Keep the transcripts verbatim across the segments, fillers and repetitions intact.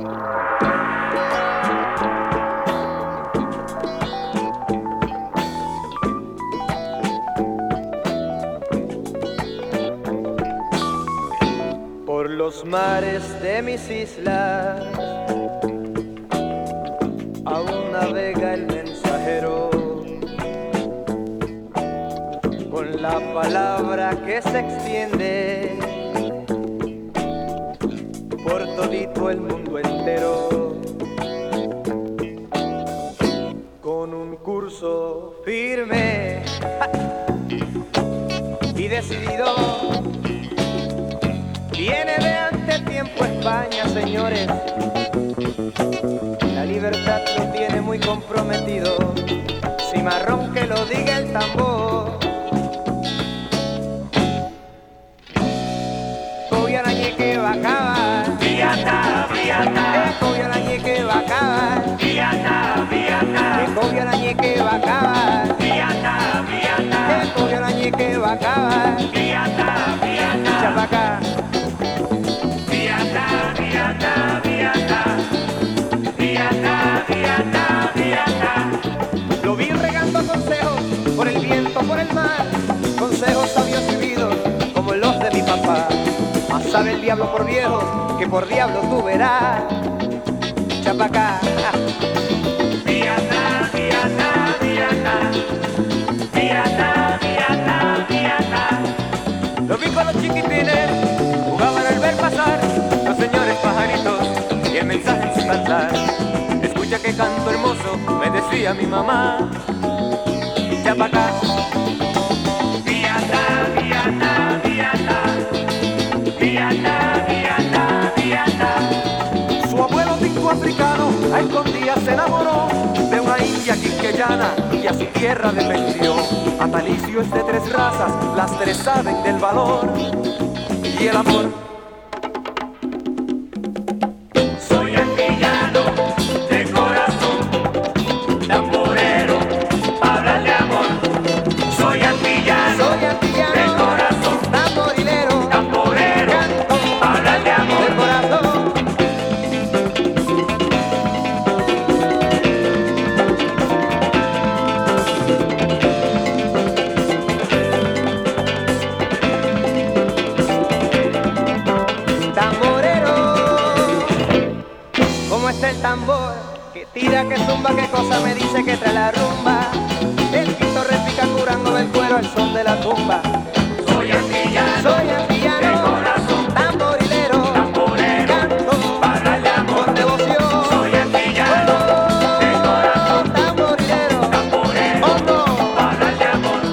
Por los mares de mis islas aún navega el mensajero con la palabra que se extiende por todito el mundo entero, con un curso firme y decidido. Viene de antetiempo España, señores. La libertad lo tiene muy comprometido. Cimarrón, que lo diga el tambor. Covialañe que va a acabar. Viata, viata. Covialañe que va a acabar. Viata, viata. Covialañe que va a acabar. Viata, viata. Covialañe que va a acabar. Viata, viata. Chapacá. Viata, viata, viata. Viata, viata, viata. Lo vi regando consejos por el viento, por el mar, consejos sabios vividos como los de mi papá. Más sabe el diablo por viejo que por diablo tú verás. Chapacá. Viata, viata, viata. Viata, viata, viata. Lo vi con los chiquitines, jugaban al ver pasar los señores pajaritos y el mensaje en su cantar. Escucha que canto hermoso, me decía mi mamá. Chapacá. Viata, viata, viata. Viata, viata, viata. Su abuelo tinto africano a escondidas se enamoró de una india quisqueyana y a su tierra defendió. Atalicio es de tres razas, las tres saben del valor y el amor. Soy antillano de corazón, tamborero, habla de amor. Soy antillano, Soy antillano de corazón, tamborilero, tamborero, canto habla de amor. del corazón. El tambor que tira, que zumba, que cosa me dice que trae la rumba. El quinto repica curando el cuero al son de la tumba. Soy antillano, Soy antillano, de corazón, tamborilero, tamborero, canto habla de amor. con devoción. Soy antillano, de corazón, tamborilero, tamborero, oh no, habla de amor.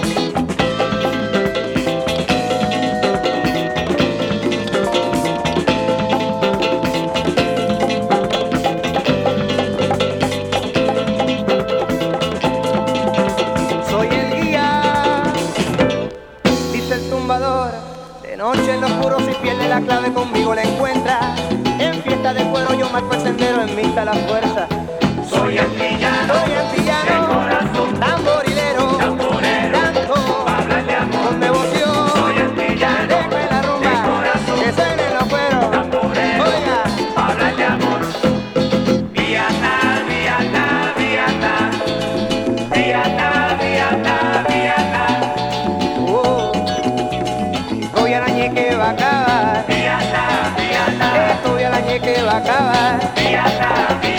soy el guía, dice el tumbador. De noche en lo oscuro si pierde la clave conmigo la encuentra. En fiesta de cuero yo marco el sendero, en mí está la fuerza. Soy antillano, Soy de antillano, corazón, tamborilero, tamborero, canto habla de amor. con devoción. Soy antillano, Dejo en la rumba, de corazón, que suenen los cueros. tamborero, Oiga, habla de amor. Viata, viata, viata. Viata, viata, viata. oh, voy a la ñe que va a acabar. Viata, viata, Voy a la ñe que va a acabar. viata, viata.